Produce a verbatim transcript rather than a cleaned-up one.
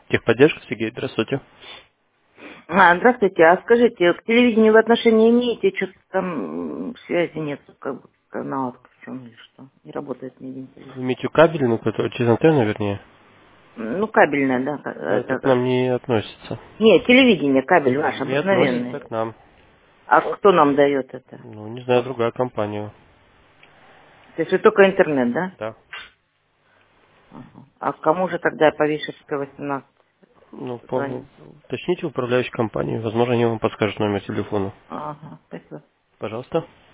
Техподдержка, Сергей, здравствуйте. А, здравствуйте, а скажите, к телевидению вы отношения имеете? Что-то там м, связи нет, как бы канал отключен или что? Не работает ни один Вы телевизор. имеете кабельную, которая через антенну, вернее? Ну, кабельная, да. ка- А это Это к нам как? не относится. Нет, телевидение, кабель ваш, Не относится обыкновенный. к нам. А кто нам дает это? Ну, не знаю, другая компания. То есть вы только интернет, да? Да. Ага. А кому же тогда по Вишерской восемнадцать Ну, по... звонить? уточните управляющей компании. Возможно, они вам подскажут номер телефона. Ага, спасибо. Пожалуйста.